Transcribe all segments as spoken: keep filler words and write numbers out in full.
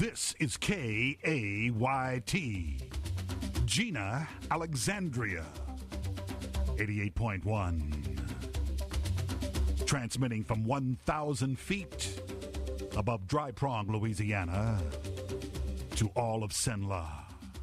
This is K A Y T, Gina, Alexandria, eighty-eight point one. Transmitting from one thousand feet above Dry Prong, Louisiana, to all of Cenla.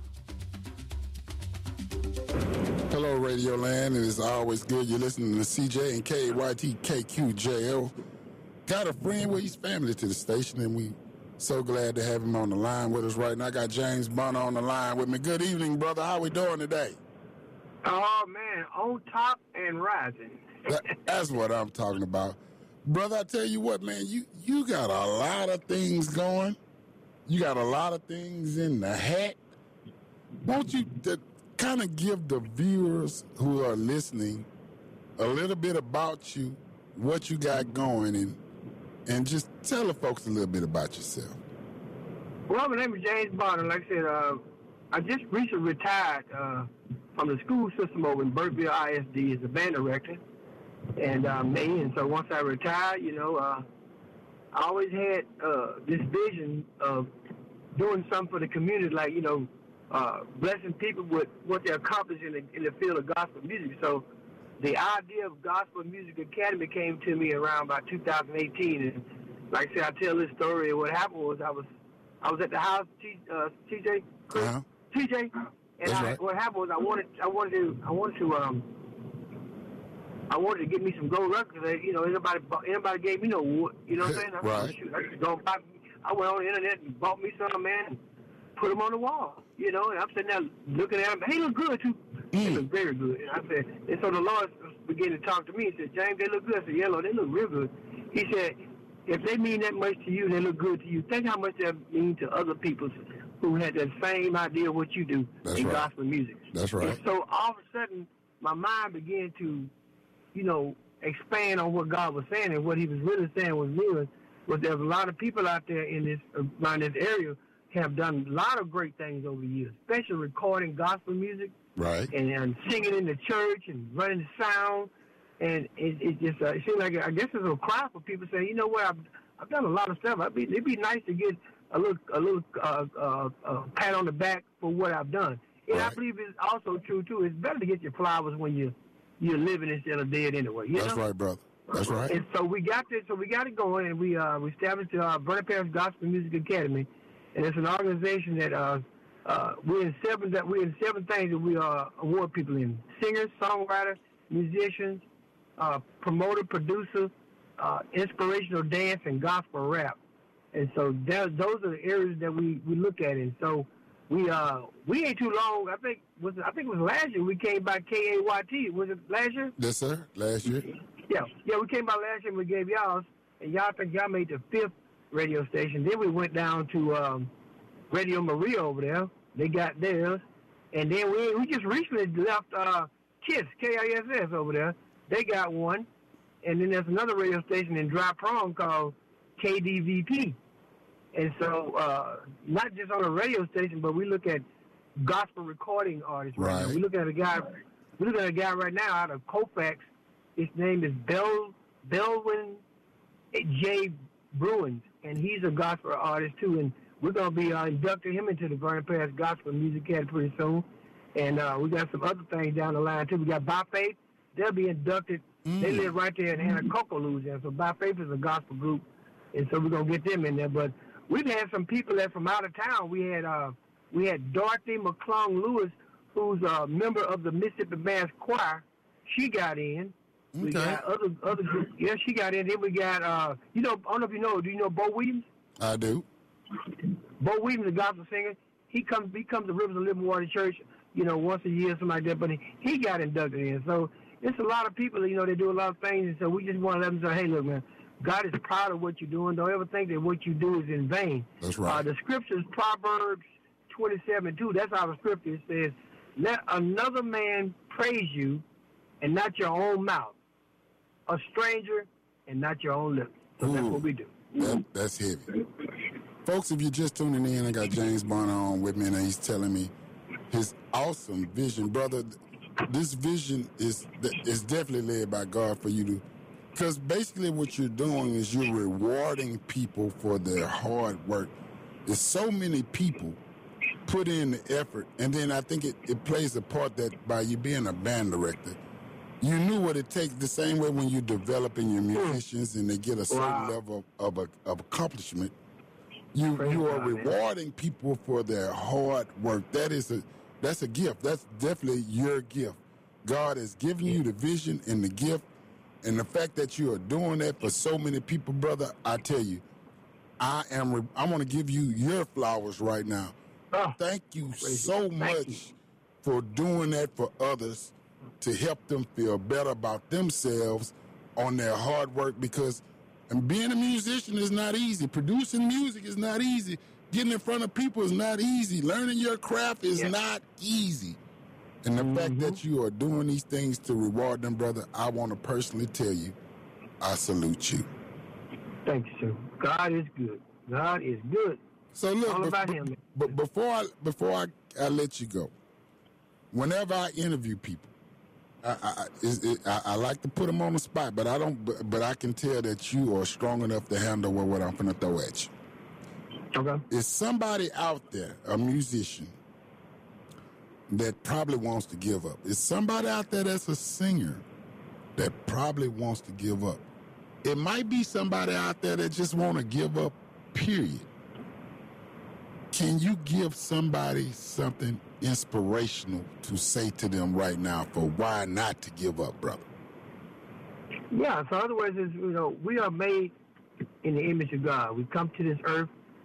Hello, Radio Land. It is always good. You're listening to C J and K A Y T K Q J O. Got a friend with his family to the station, and we so glad to have him on the line with us right now. I got James Bonner on the line with me. Good evening, brother. How we doing today? Oh, man, on top and rising. that, that's what I'm talking about. Brother, I tell you what, man, you, you got a lot of things going. You got a lot of things in the hat. Won't you to kind of give the viewers who are listening a little bit about you, what you got going, and and just tell the folks a little bit about yourself. Well, my name is James Bonner. Like I said, uh, I just recently retired uh, from the school system over in Burkeville I S D as a band director. And uh, me, and so once I retired, you know, uh, I always had uh, this vision of doing something for the community, like, you know, uh, blessing people with what they accomplished in the, in the field of gospel music. So the idea of Gospel Music Academy came to me around about two thousand eighteen, and like I said, I tell this story. What happened was I was I was at the house, T, uh, T J, Chris, Uh-huh. T J, and I, right. what happened was I wanted I wanted to I wanted to um I wanted to get me some gold records. You know, anybody anybody gave me no wood. You know what I'm saying? I, Right. shoot, I, just go buy, I went on the internet and bought me some, man, and put them on the wall. You know, and I'm sitting there looking at them. Hey, look good too. They Mm. look very good. And I said, and so the Lord began to talk to me and said, James, they look good. I said, yeah, Lord, they look real good. He said, if they mean that much to you, they look good to you. Think how much they mean to other people who had that same idea of what you do That's in right. gospel music. That's right. And so all of a sudden, my mind began to, you know, expand on what God was saying, and what He was really saying was real. Was there's a lot of people out there in this around this area have done a lot of great things over the years, especially recording gospel music. Right. And, and singing in the church and running the sound, and it, it just uh, it seems like I guess it's a cry for people saying, you know what, I've I've done a lot of stuff. I'd be, it'd be nice to get a little a little uh, uh, uh, pat on the back for what I've done. And Right. I believe it's also true too. It's better to get your flowers when you you're living instead of dead anyway. You That's know? right, brother. That's right. And so we got this. So we got it going, and we uh, we established the uh, Vernon Parish Gospel Music Academy, and it's an organization that. Uh, Uh, we're in seven that we're in seven things that we uh, award people in: singers, songwriters, musicians, uh, promoter, producer, uh, inspirational dance, and gospel rap. And so that, those are the areas that we, we look at. And so we uh we ain't too long. I think was I think it was last year we came by K A Y T. Was it last year? Yes, sir. Last year. Yeah, yeah. We came by last year and we gave y'all, and y'all think y'all made the fifth radio station. Then we went down to. Um, Radio Maria over there, they got theirs, and then we we just recently left uh, KISS, K I S S over there. They got one, and then there's another radio station in Dry Prong called K D V P. And so, uh, not just on a radio station, but we look at gospel recording artists right, Right. now. We look at a guy, we look at a guy right now out of Colfax. His name is Bel Belwin J. Bruins, and he's a gospel artist too. And we're going to be uh, inducting him into the Vernon Parish Gospel Music Academy pretty soon. And uh, we got some other things down the line, too. We got By Faith. They'll be inducted. Mm. They live right there in Anacoco, Louisiana. So By Faith is a gospel group. And so we're going to get them in there. But we've had some people that from out of town. We had uh, we had Dorothy McClung Lewis, who's a member of the Mississippi Mass Choir. She got in. Okay. We got other other groups. Yeah, she got in. Then we got, uh, you know, I don't know if you know, do you know Bo Williams? I do. Bo Williams, a gospel singer, he comes he comes to Rivers of Living Water Church, you know, once a year, something like that. But he, he got inducted in. So it's a lot of people, you know, they do a lot of things. And so we just want to let them say, hey, look, man, God is proud of what you're doing. Don't ever think that what you do is in vain. That's right. Uh, the scriptures, Proverbs twenty-seven two, that's how the scripture says, let another man praise you and not your own mouth, a stranger and not your own lips. So Ooh, that's what we do. That, that's heavy. Folks, if you're just tuning in, I got James Bonner on with me, and he's telling me his awesome vision. Brother, this vision is is definitely led by God for you to, because basically what you're doing is you're rewarding people for their hard work. There's so many people put in the effort, and then I think it, it plays a part that by you being a band director, you knew what it takes the same way when you're developing your musicians and they get a certain Wow. level of, of, of accomplishment. You Praise you are God, man. rewarding people for their hard work. That is a that's a gift. That's definitely your gift. God has given you the vision and the gift, and the fact that you are doing that for so many people, brother. I tell you, I am. Re- I want to give you your flowers right now. Oh, Thank you praise so God. Thank much you. for doing that for others to help them feel better about themselves on their hard work, because and being a musician is not easy. Producing music is not easy. Getting in front of people is not easy. Learning your craft is Yeah. not easy. And the fact that you are doing these things to reward them, brother, I want to personally tell you, I salute you. Thank you, sir. God is good. God is good. So look, All bef- about bef- him. but before I before I, I let you go, whenever I interview people, I I, I, is- it, I I like to put them on the spot, but I don't. But, but I can tell that you are strong enough to handle what, what I'm going to throw at you. Okay. Is somebody out there, a musician, that probably wants to give up? Is somebody out there that's a singer that probably wants to give up? It might be somebody out there that just want to give up, period. Can you give somebody something inspirational to say to them right now for why not to give up, brother? Yeah, so in other words, is, you know, we are made in the image of God. We come to this earth,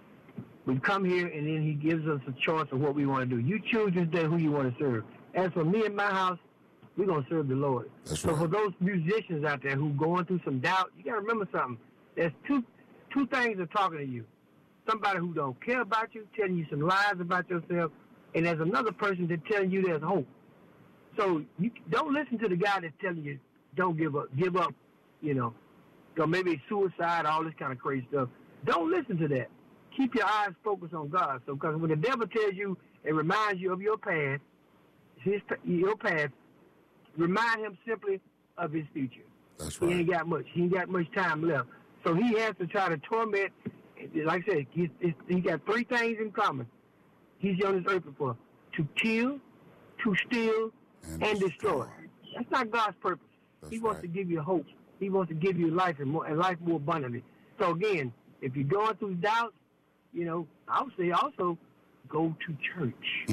we come here, and then he gives us a choice of what we want to do. You choose this day who you want to serve. As for me and my house, we're going to serve the Lord. That's so right. for those musicians out there who going through some doubt, you got to remember something. There's two two things are talking to you. Somebody who don't care about you, telling you some lies about yourself, and there's another person that's telling you there's hope. So you don't listen to the guy that's telling you don't give up, give up, you know, or maybe suicide, all this kind of crazy stuff. Don't listen to that. Keep your eyes focused on God. So, because when the devil tells you and reminds you of your past, his your past, remind him simply of his future. That's He right. ain't got much. He ain't got much time left. So he has to try to torment. Like I said, he, he got three things in common. He's on this earth for to kill, to steal, And and, destroy. destroy. That's not God's purpose. That's he wants right. to give you hope. He wants to give you life and, more, and life more abundantly. So again, if you're going through doubts, you know, I would say also go to church.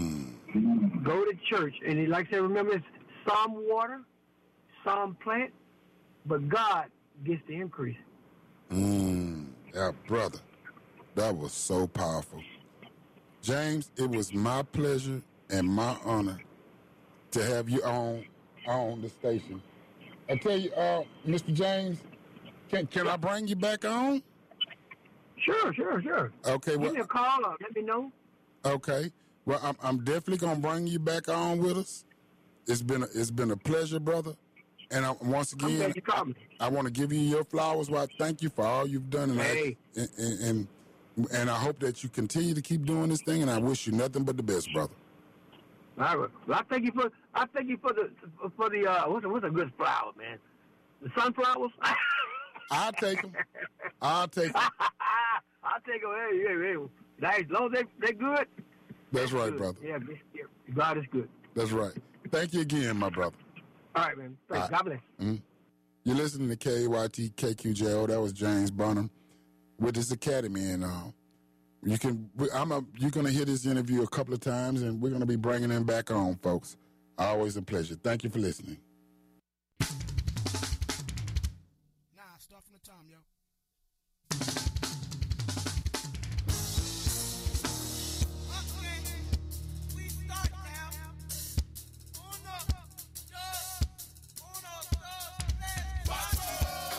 Mm. Go to church. And like I said, remember, it's some water, some plant, but God gets the increase. Mm. Yeah, brother, that was so powerful. James, it was my pleasure and my honor to have you on on the station. I tell you, uh, Mister James, can can I bring you back on? Sure, sure, sure. Okay, Give well, me a call or let me know. okay. Well, I'm I'm definitely gonna bring you back on with us. It's been a, it's been a pleasure, brother. And I, once I'm again, glad you called me. I want to give you your flowers. Well, I thank you for all you've done, and, Hey. I, and, and and I hope that you continue to keep doing this thing. And I wish you nothing but the best, brother. All right. Well, I thank you for I thank you for the for the uh what's a, what's a good flower, man? The sunflowers. I'll take them. I'll take them. I'll take them. Hey, hey, hey. Nice. As long as they they good. That's right, good. brother. Yeah, yeah, God is good. That's right. Thank you again, my brother. All right, man. Thanks. All right. God bless. Mm-hmm. You're listening to K A Y T K Q J O. That was James Bonham with his academy, and uh, you can. I'm a, you're gonna hear this interview a couple of times, and we're gonna be bringing him back on, folks. Always a pleasure. Thank you for listening. Nah, start from the time, yo. Okay, we start now. Uno, dos, uno, dos, tres, cuatro.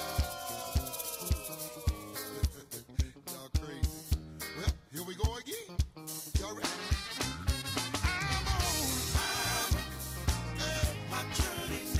Y'all crazy. Well, here we go again. Y'all ready? I'm on. I'm, uh, my journey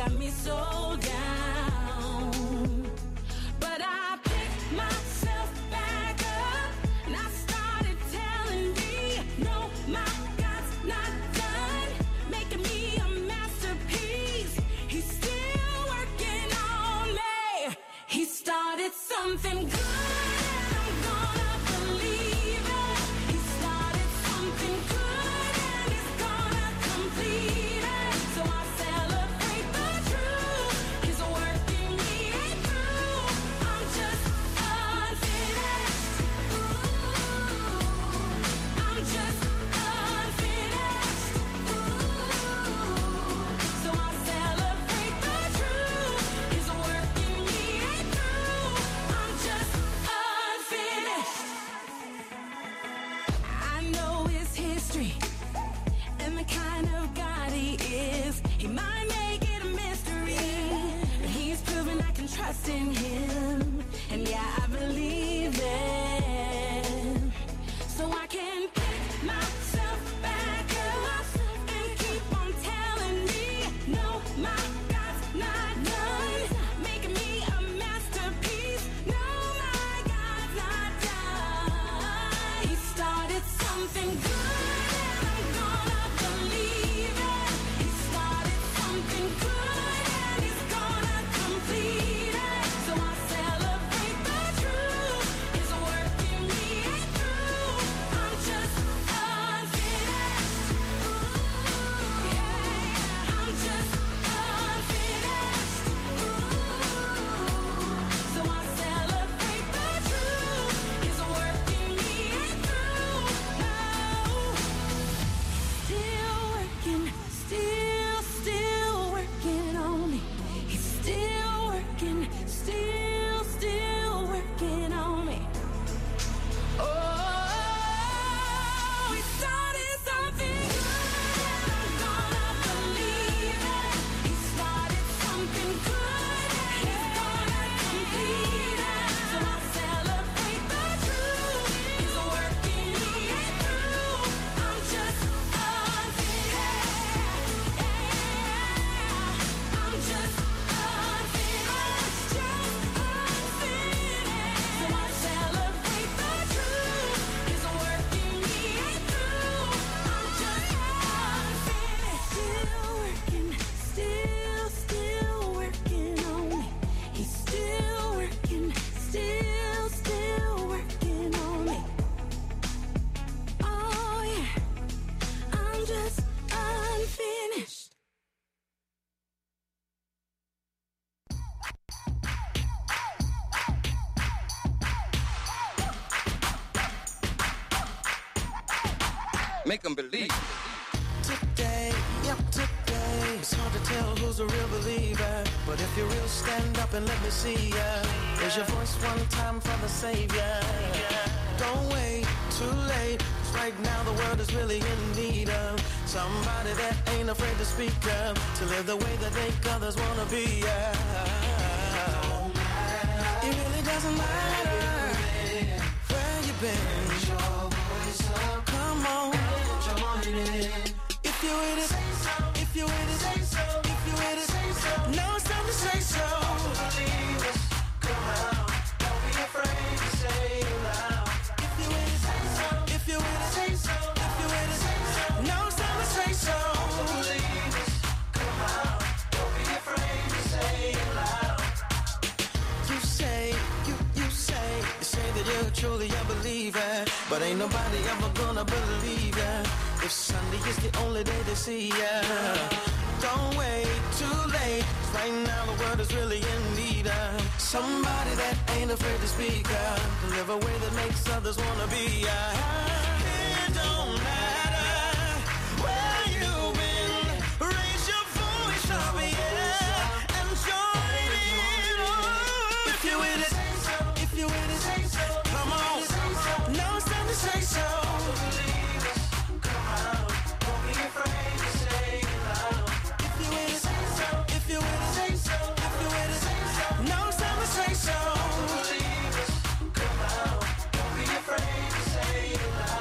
got me so down. But I picked myself back up, and I started telling me, no, my God's not done making me a masterpiece. He's still working on me. He started something good. I'm gonna believe it. He started something good, and he's gonna complete it. So I celebrate the truth. He's working me through. I'm just unfinished. I'm just unfinished. So I celebrate the truth. He's working me through. I'm just unfinished. I know his history and the kind of God he is. He might make it a mystery, but he's proven I can trust in him. And yeah, I believe it. So I can pick myself back up and keep on telling me, no, my God's not done making me a masterpiece. No, my God's not done. He started something good, and I'm gonna believe it. He started something good, and he's gonna complete it. So I celebrate the truth. He's working me through. I'm just unfinished. Yeah, I'm just unfinished. So I celebrate the truth. He's working me through. Still working, still, still working on me. He's still working, still, still working on me. Oh, he started something good, I'm gonna believe it. He started something good, he's gonna complete it. So I celebrate the truth. He's working me through. I'm just unfinished. I'm just unfinished. Just unfinished. So I celebrate the truth. He's working me through. I'm just unfinished. Still working, still, still working on me. He's still working, still, still working on me. Oh yeah, I'm just unfinished. Make them believe. Today, yep, today. It's hard to tell who's a real believer. But if you're real, stand up and let me see ya. Raise your voice one time for the Savior. Don't wait, too late. 'Cause right now the world is really in need of somebody that ain't afraid to speak up, to live the way that make others wanna be. Yeah. It really doesn't matter where you've been. Come on, join in. If you with it, if you with it, if you with it, no, it's time to say so. Believers, come out, don't be afraid to say it loud. If you with it, if you with it, if you with it, no, it's time to say so. Believers, come out, don't be afraid to say it loud. You say, you, you say, you say that you're truly a believer, but ain't nobody ever gonna believe ya if Sunday is the only day they see ya. Don't wait too late, 'cause right now the world is really in need of somebody that ain't afraid to speak up, to live a way that makes others wanna be. It don't matter where you've been, raise your voice up, yeah, and join in. Oh, if you with it, if you with it, come on, no, it's time to say so. Come out, don't be afraid to say it loud. If you with it, if you with it, if you with it, no, it's time to say so. Come out, don't be afraid to say it loud.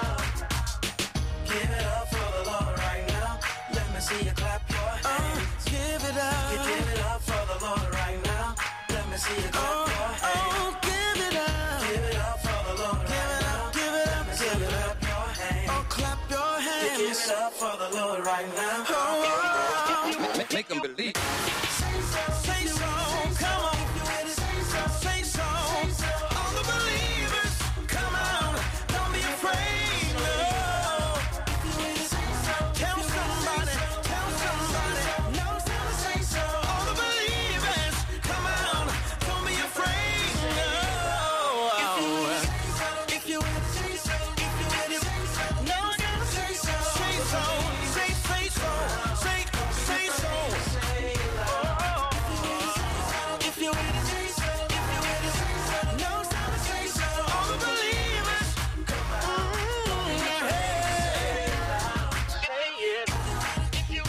Give it up for the Lord right now. Oh, Make, make them believe. say so, say so, come on. Say so, all the believers, come on. Don't be afraid, no. Tell somebody, tell somebody, no, say so. All the believers, come on. Don't be afraid, no. If you say so, if you say so, no, I gotta say so. Say so, say, say so, say, say so. If you say so, if you say so, no, say so. All the believers, come on. Hey, hey, yeah. If you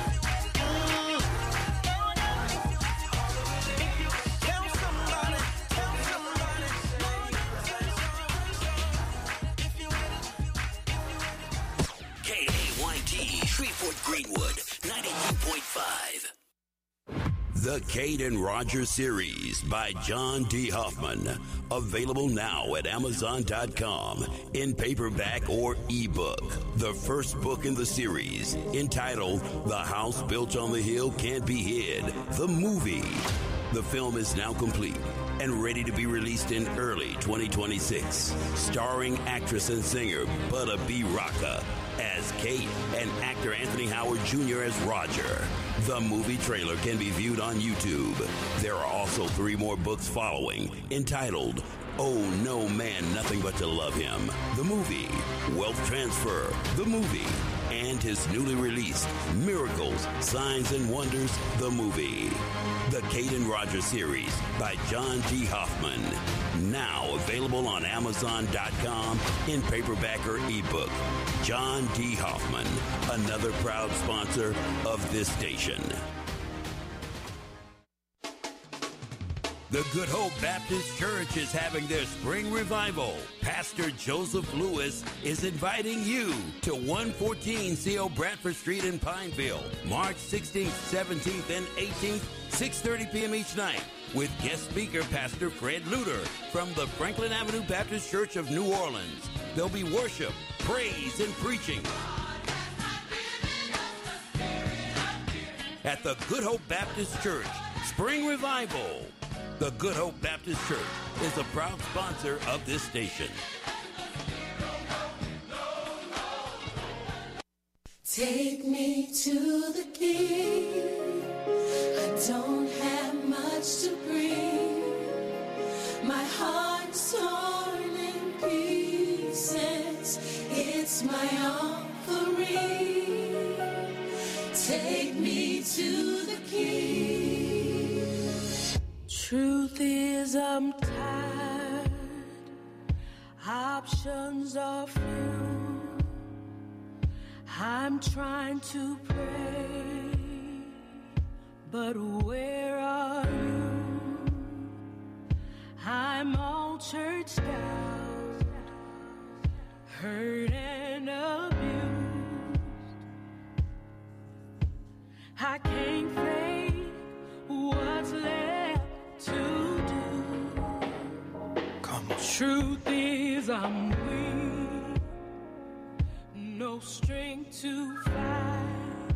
tell somebody, tell somebody, if you K A Y T, Shreveport Greenwood, ninety-two point five. The Kate and Roger series by John D. Hoffman. Available now at Amazon dot com in paperback or ebook. The first book in the series, entitled The House Built on the Hill Can't Be Hid, the movie. The film is now complete and ready to be released in early twenty twenty-six. Starring actress and singer Butta B. Rocca as Kate and actor Anthony Howard Junior as Roger. The movie trailer can be viewed on YouTube. There are also three more books following, entitled Oh No Man Nothing But to Love Him, the movie, Wealth Transfer, the movie, and his newly released Miracles, Signs and Wonders, the movie. The Kate and Roger series by John D. Hoffman. Now available on Amazon dot com in paperback or ebook. John D. Hoffman, another proud sponsor of this station. The Good Hope Baptist Church is having their spring revival. Pastor Joseph Lewis is inviting you to one fourteen C O Bradford Street in Pineville, March sixteenth, seventeenth, and eighteenth, six thirty p.m. each night, with guest speaker Pastor Fred Luter from the Franklin Avenue Baptist Church of New Orleans. There'll be worship, praise, and preaching at the Good Hope Baptist Church Spring Revival. The Good Hope Baptist Church is a proud sponsor of this station. Take me to the King. I don't have much to bring. My heart's torn in pieces. It's my offering. Take me to the King. Truth is, I'm tired. Options are few. I'm trying to pray, but where are you? I'm all churched out, hurt and abused. I can't face what's left to do. Come on. Truth is, I'm weak, no strength to fight,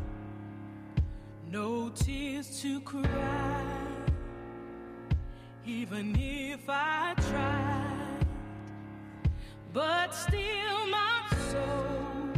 no tears to cry. Even if I tried, but still my soul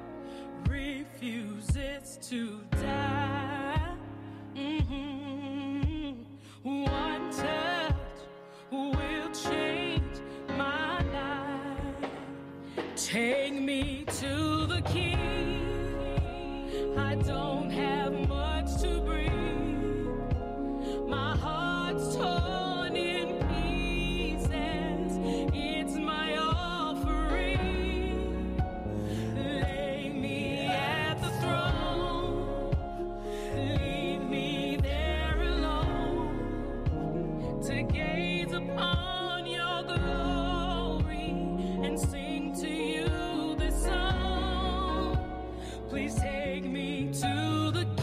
refuses to die. Mm-hmm. One touch will change my life. Take me to the King. I don't have much to bring. My heart's torn in pieces. It's my offering. Lay me at the throne. Leave me there alone to gaze upon your glory and sing to you this song. Please take me to the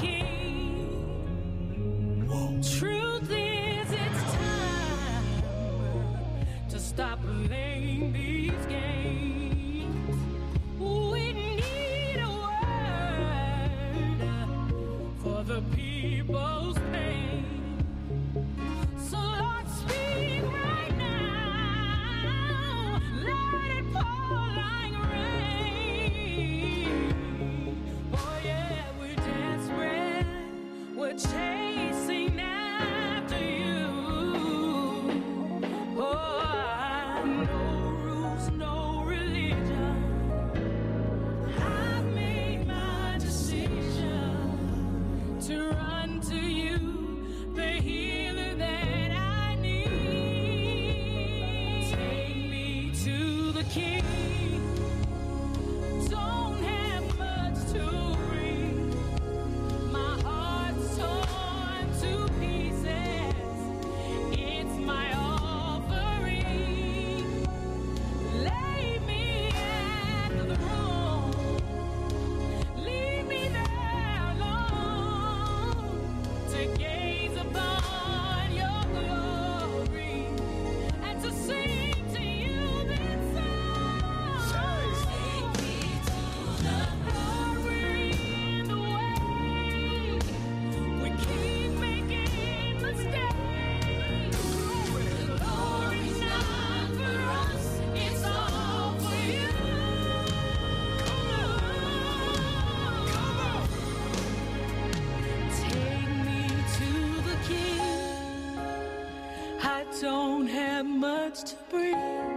have much to breathe.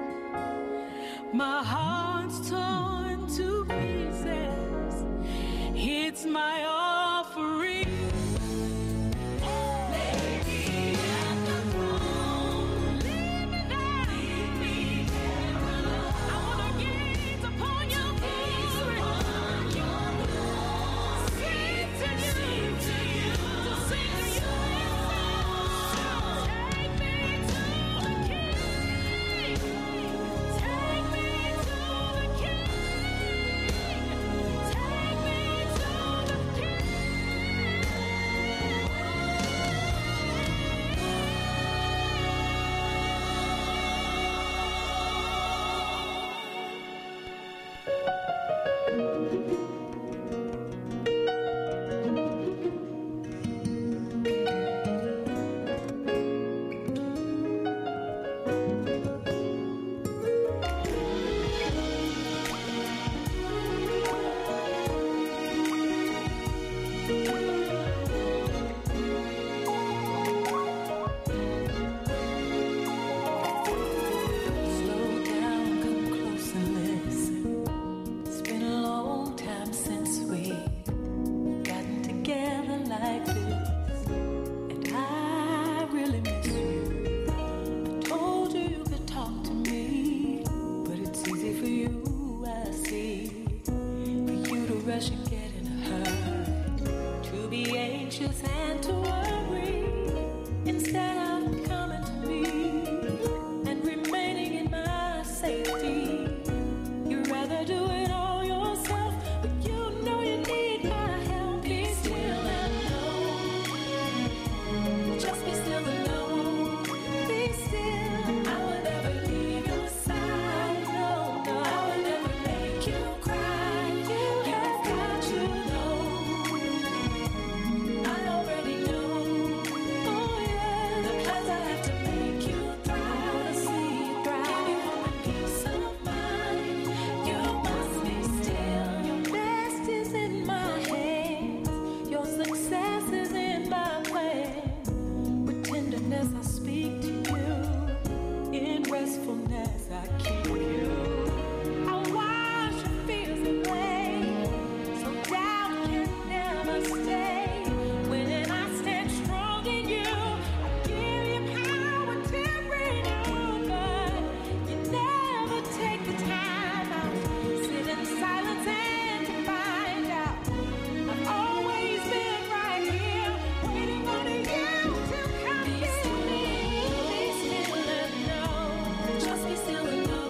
My heart's torn to pieces. It's my offering. Maybe at the throne, leave me there, leave me there alone. I wanna gaze upon your glory, sing to you, to you, to sing to you. Take me to the King. Take me to the King. Take me to the King. Slow down, come close and listen. It's been a long time since we gotten together like this, and I really miss you. I told you you could talk to me, but it's easy for you, I see, for you to rush and get in a hurry, to be anxious and to worry, instead of coming to me and remaining in my safety. You'd rather do it all yourself, but you know you need my help. Be still and know. Just be still and know. Be still. I will never leave your side. No, no. I will never make you cry. You have got to know. I already know. Oh yeah. The plans I have to make you thrive. See you thrive. Give you hope and peace of mind. You must be still. Your best is in my hands. Your success is in my plan. With tenderness I speak to you. In restfulness I keep you. I wash your fears away, so doubt can never stay. When I stand strong in you, I give you power to renew. But you never take the time out. Sit in silence and to find out. I've always been right here, waiting on you to come be still. Be still and know. Just be still and know.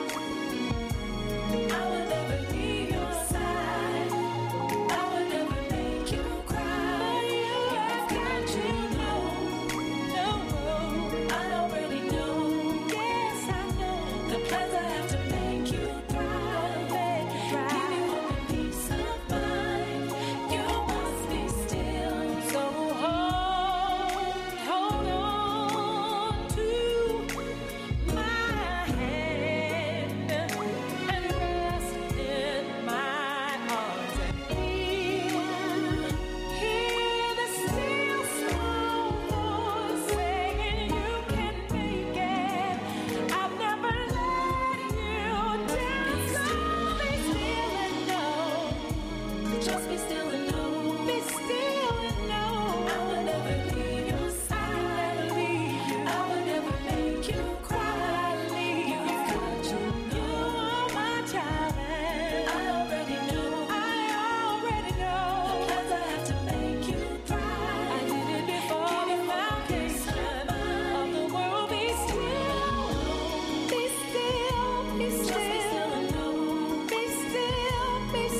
I will never leave your side. I will never make you cry. You've got to know. No, I already know. Yes, I know. The plans I have to make you thrive. Give you hope and peace of mind. You must be still. So hold, hold on to my hand and rest in my arms and hear, hear the still small voice saying you can make it. I've never let you down. So be still and know. Just be still